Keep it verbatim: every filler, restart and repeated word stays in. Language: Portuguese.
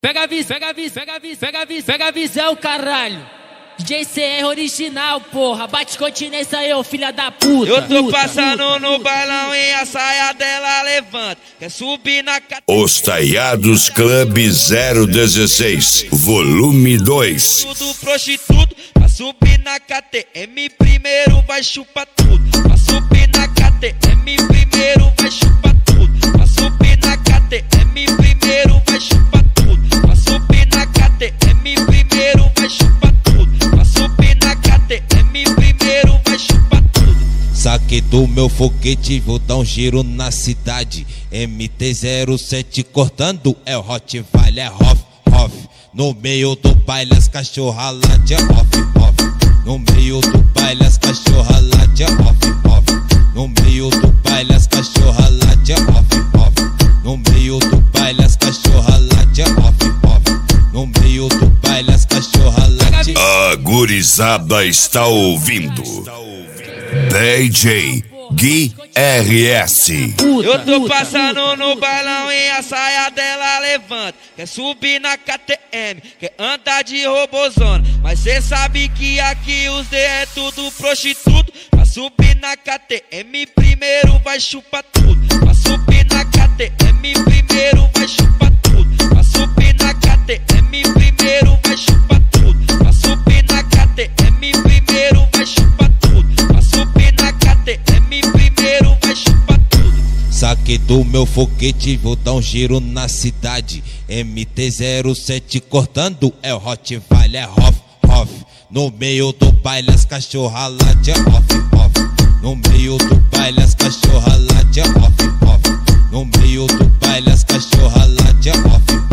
Pega a visão, pega a visão, pega a visão, pega a visão, pega a visão, caralho. D J C R original, porra. Bate continência aí, ô filha da puta. Eu tô puta, passando puta, no puta. bailão e a saia dela levanta. Quer subir na cate... Os Taiados Club zero dezesseis, volume dois. Tudo prostituto, pra subir na K T M primeiro vai chupar tudo. Pra subir na K T M primeiro vai chupar tudo. Pra subir na K T M primeiro vai chupar tudo. Pra subir na K T M primeiro vai chupar tudo. Pra subir na K T M primeiro vai chupar tudo. Saquei do meu foguete, vou dar um giro na cidade. M T zero sete cortando, é o Hot Vale, é Hoff, Hoff. No meio do baile as cachorra lá de off, off. No meio do baile as cachorra lá de off, off. No meio do baile as cachorra lá de off, off. No meio do baile as cachorra lá de off, off. No meio do baile as cachorra lá de... A gurizada está ouvindo D J Gui R S. Eu tô passando no bailão e a saia dela levanta. Quer subir na K T M, quer andar de robozona. Mas cê sabe que aqui os D é tudo prostituto. Pra subir na K T M primeiro vai chupar tudo. Pra subir na K T M primeiro vai chupar tudo. Pra subir na K T M primeiro vai chupar tudo. Pra subir na K T M primeiro vai chupar tudo. Pra subir na K T M primeiro vai chupar tudo. Saquei do meu foguete, vou dar um giro na cidade. M T zero sete cortando, é o Hot Vale, é Hoff, Hoff. No meio do baile as cachorra lá de off, off. No meio do baile as cachorra lá de off, off. No meio do baile as cachorra lá de off,